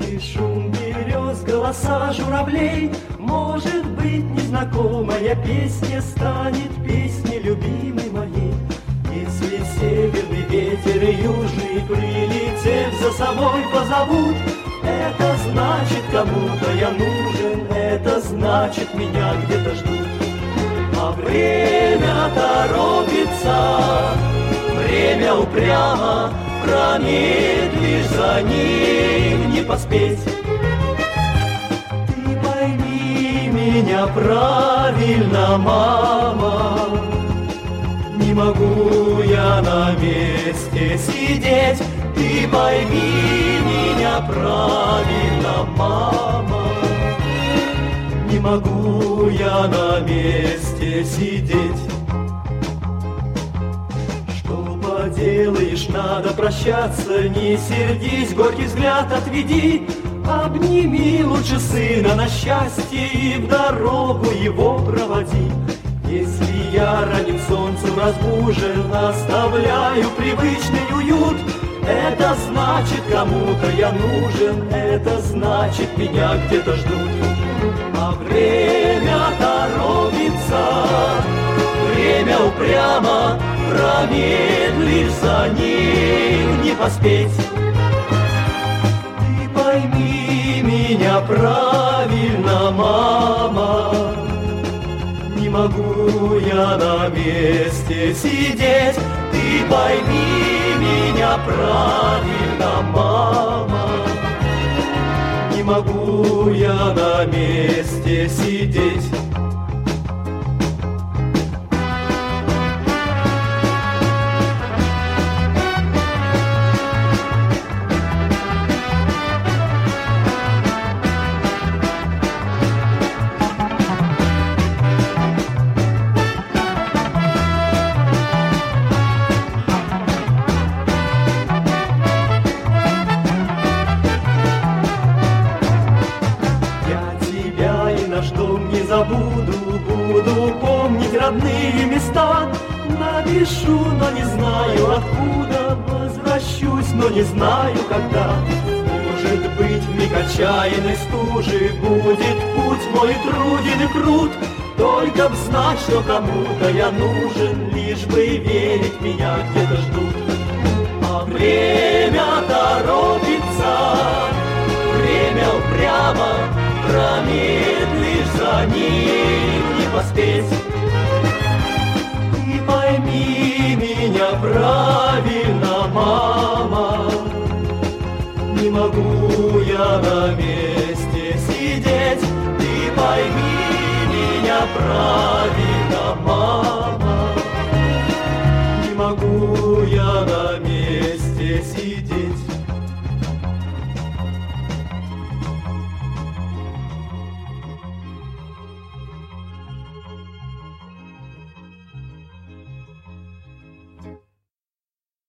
И шум берез, голоса журавлей. Может быть, незнакомая песня станет песней любимой моей. Если северный ветер и южный, прилетев за собой, позовут, это значит, кому-то я нужен, это значит, меня где-то ждут. А время торопится, время упрямо, промедлишь за ним, не поспеть. Ты пойми меня правильно, мама, не могу я на месте сидеть. Ты пойми меня правильно, мама, не могу я на месте сидеть. Что поделаешь, надо прощаться, не сердись, горький взгляд отведи. Обними лучше сына на счастье и в дорогу его проводи. Если я ранен солнцем разбужен, оставляю привычный уют, это значит, кому-то я нужен, это значит, меня где-то ждут. А время торопится, время упрямо, промедлишь за ним, не поспеть. Ты пойми меня правильно, мама, не могу я на месте сидеть. Ты пойми меня правильно, мама, не могу я на месте сидеть. Буду помнить родные места. Напишу, но не знаю откуда. Возвращусь, но не знаю когда. Может быть, в миг отчаянной стужи будет путь мой труден и крут. Только б знать, что кому-то я нужен, лишь бы верить, меня где-то ждут. А время торопится, время упрямо, промедлишь за ним, не поспеть. Ты пойми меня правильно, мама, не могу я на месте сидеть. Ты пойми меня правильно, мама, не могу я на